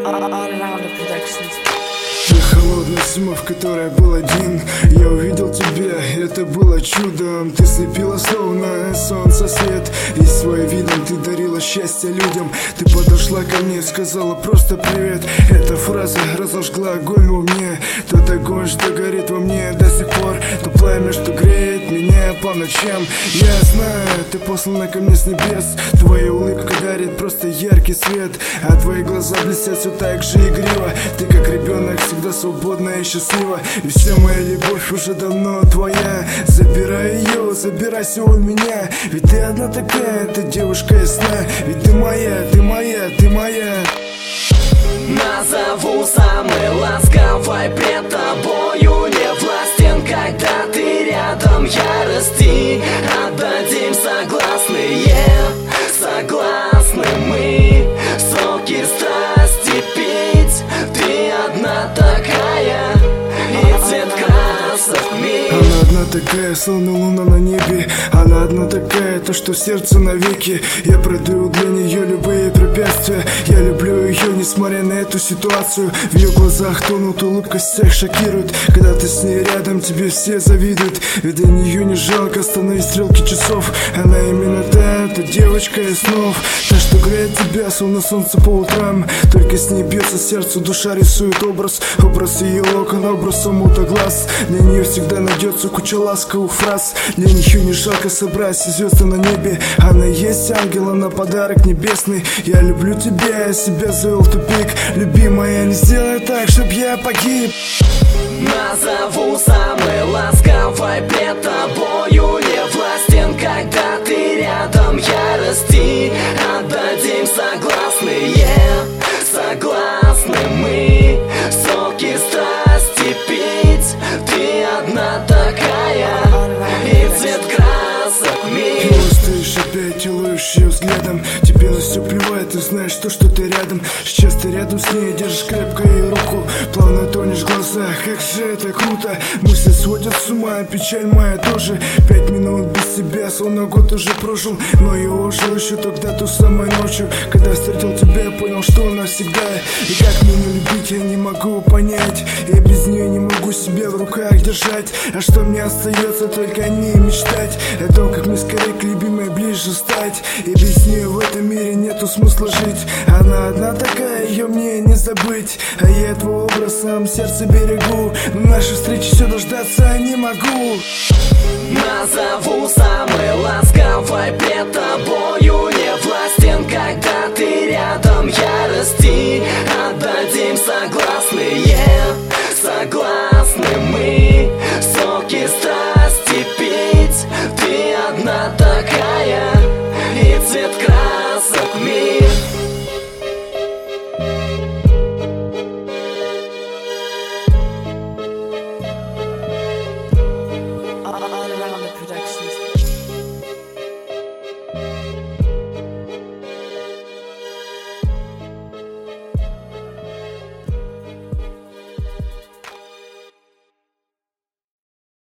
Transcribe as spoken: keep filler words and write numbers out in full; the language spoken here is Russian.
All Around the Productions. Ты холодная зима, в которой был один. Я увидел тебя, это было чудом. Ты слепила словно солнце свет, и своим видом ты дарила счастье людям. Ты подошла ко мне, сказала просто привет. Эта фраза разожгла огонь во мне. Тот огонь, что горит во мне до сих пор, то пламя, что греет меня по ночам. Я знаю, ты послана ко мне с небес. Твоя улыбка дарит просто яркий свет, а твои глаза блестят все так же игриво. Ты как ребенок, всегда свободна и счастлива. И вся моя любовь уже давно твоя. Забирай ее, забирайся у меня. Ведь ты одна такая, ты девушка из сна. Ведь ты моя, ты моя, ты моя. Назову самой ласковой пред тобою. Не властен, когда ты рядом, ярости отдадим согласные. Согласны мы соки страсти пить. Ты одна такая, и цвет красок мир. Она одна такая, словно луна на небе. Она одна такая, то, что в сердце навеки. Я пройду для нее любые препятствия. Я люблю ее, несмотря на эту ситуацию. В ее глазах тонут, улыбка всех шокирует. Когда ты с ней рядом, тебе все завидуют. Ведь для нее не жалко остановить стрелки часов. Она именно та, та девочка из снов. Та, что греет тебя, словно солнце по утрам. Только с ней бьется сердце, душа рисует образ. Образ ее локон, образ омута глаз. Для нее всегда найдется куча ласковых фраз. Для нее не жалко собрать все звезды на небе. Она есть ангел, она подарок небесный. Я люблю тебя, я себя завел в тупик. Любимая, не сделай так, чтоб я погиб. Назову самой ласковой пред тобою. Не властен, когда ты рядом, ярости отдадим согласные. Согласны мы соки страсти пить. Ты одна такая, и цвет красок мир. Ты стоишь опять и ловишь ее взглядом. Тебе на все плевать, ты знаешь то, что ты рядом. Сейчас ты рядом с ней, держишь крепко ее руку. Плавно тонешь в глазах, как же это круто. Мысли сводят с ума, печаль моя тоже. Пять минут без тебя, словно год уже прожил. Но я ожил еще тогда, ту самой ночью. Когда встретил тебя, я понял, что навсегда. И как мне не любить, я не могу понять. Я без нее не могу себя в руках держать. А что мне остается, только о ней мечтать. О том, как мне скорее к любимой ближе стать. И без нее в этом мире нету смысла жить. Она одна такая, ее мне не забыть. А я твой образ сам в сердце берегу. Но нашей встречи все дождаться не могу. Назову самой ласковой пред тобою. Не властен, когда ты рядом, ярости отдадим согласные. Согласны мы соки страсти пить. Ты одна такая, и цвет красок мир. All Around the Productions.